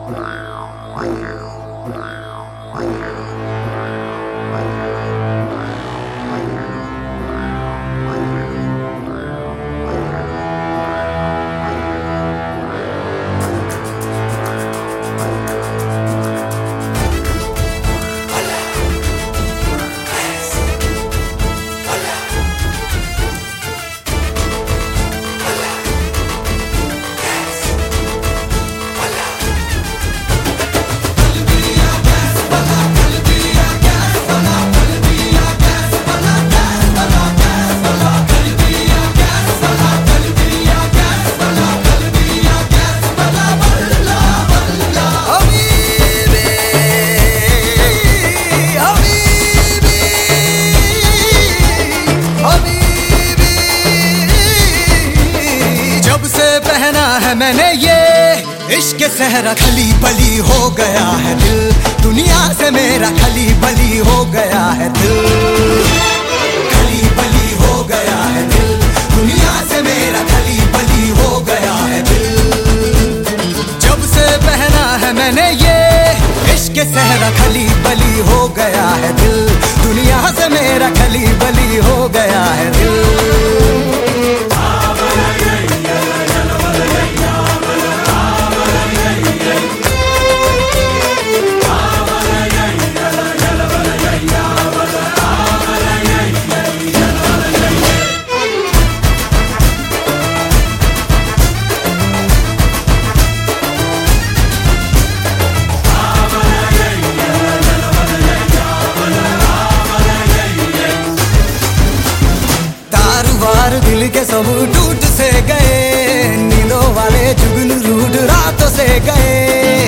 मैंने ये इश्क सहरा खली बली हो गया है दिल, दुनिया से मेरा खली बली हो गया है दिल, खली बली हो गया है दिल, दुनिया से मेरा खली बली हो गया है दिल। जब से पहना है मैंने ये इश्क सहरा खली बली हो गया है दिल, दुनिया से मेरा खली बली हो गया है दिल। दिल के सब टूट से गए, नींदों वाले जुगनू रूठ रातों से गए,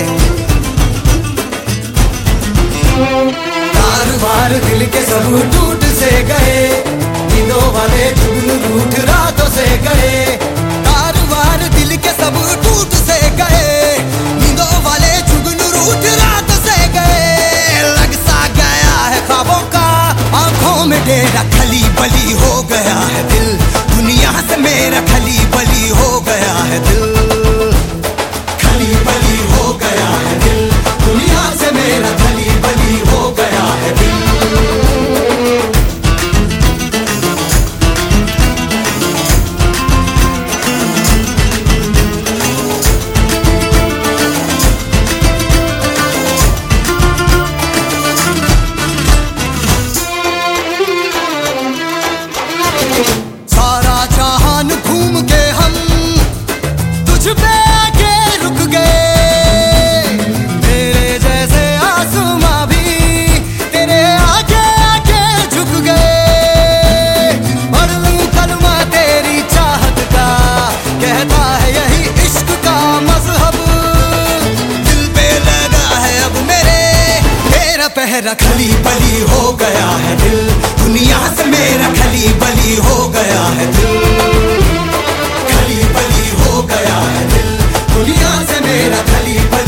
तार दिल के सब टूट से गए, नींदों वाले जुगनू रूठ रातों से गए, तार दिल के सब टूट से गए, नींदों वाले जुगनू रूठ रातों से गए। लग सा गया है ख्वाबों का आंखों में डेरा, खली बली हो गया है दिल, दुनिया से मेरा खली बली हो गया है दिल, खली बली हो गया है दिल, दुनिया से मेरा खली बली हो गया है दिल। घूम के हम तुझ पे आके रुक गए, तेरे जैसे आसमां भी तेरे आगे आके झुक गए। पढ़ लूं कलमा तेरी चाहत का, कहता है यही इश्क का मजहब, दिल पे लगा है अब मेरे तेरा पहरा, खली बली हो गया है दिल, दुनिया से मेरा खली बली हो गया है दिल, खली बली हो गया है दिल, दुनिया से मेरा खली बली